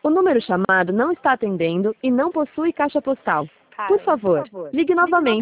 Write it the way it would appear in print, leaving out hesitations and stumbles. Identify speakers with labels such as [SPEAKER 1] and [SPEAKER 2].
[SPEAKER 1] O número chamado não está atendendo e não possui caixa postal. Por favor, ligue novamente.